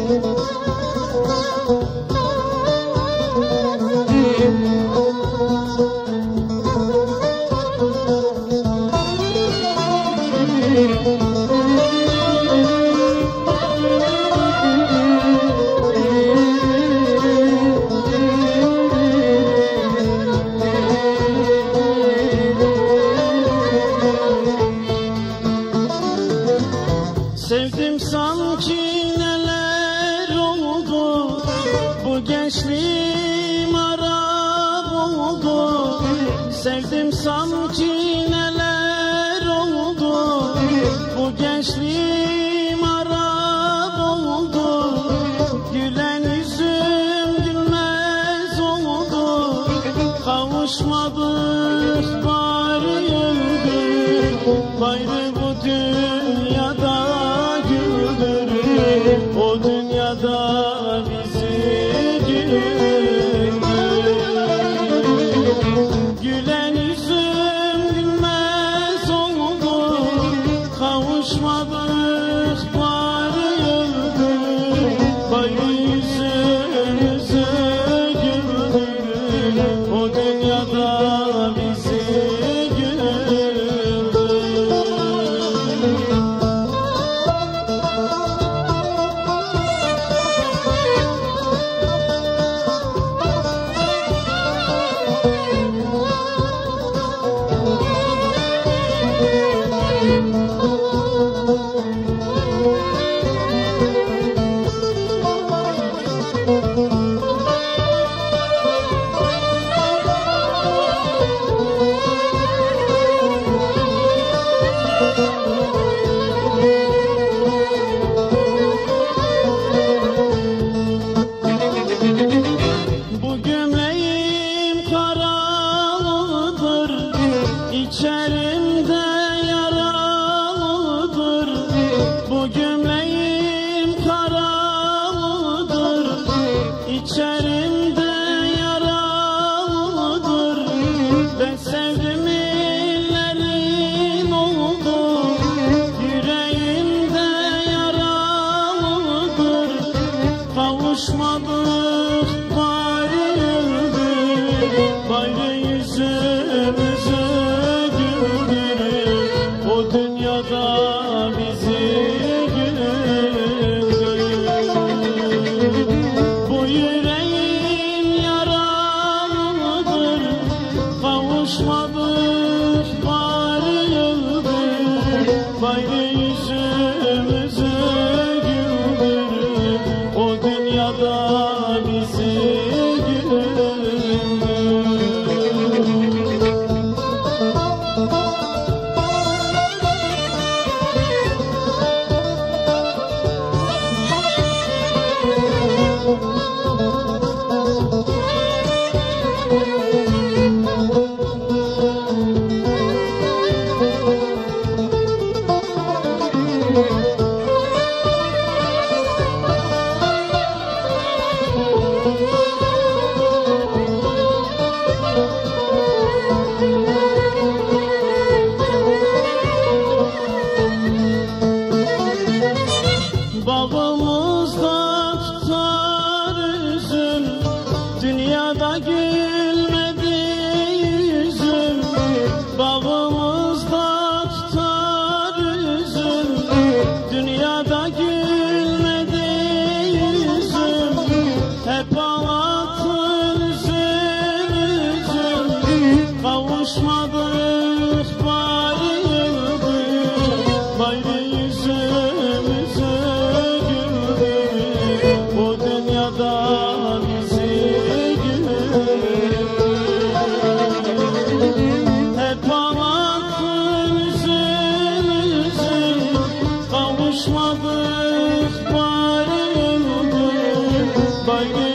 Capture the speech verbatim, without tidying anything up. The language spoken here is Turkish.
Sevdim sanki neler oldu, bu gençliğim harap oldu. Sevdim sanki neler oldu, bu gençliğim harap oldu. Gülen yüzüm gülmez oldu, kavuşmadık bari öldü. Gayrı bu dünyada o dünyada bizi güldür. Gülen yüzüm gülmez oldu, kavuşmadık bari öldür. Bari yüzümüzü güldür, o dünyada bizi güldür. İçerimde yaralıdır, bu gömleğim karalıdır. İçerimde yaralıdır, ben sevdim illerin oldu. Yüreğimde yaralıdır, kavuşmadık bari öldür. Gayrı yüzümüzü o dünyada bizi güldür. Bu yüreğim yaralıdır, kavuşmadık bari öldür. Gayrı yüzümüzü güldür, o dünyada bizi güldür. Bağımızda tutar üzüm, dünyada gülmedi yüzüm. Bağımızda tutar üzüm, dünyada gülmedi yüzüm. Hep ağlatır üzüm üzüm, kavuşmadık bari öldür. Gayrı yüzümüzü o dünyada bizi güldür. Hep ağlatır üzüm üzüm, kavuşmadık bari öldür.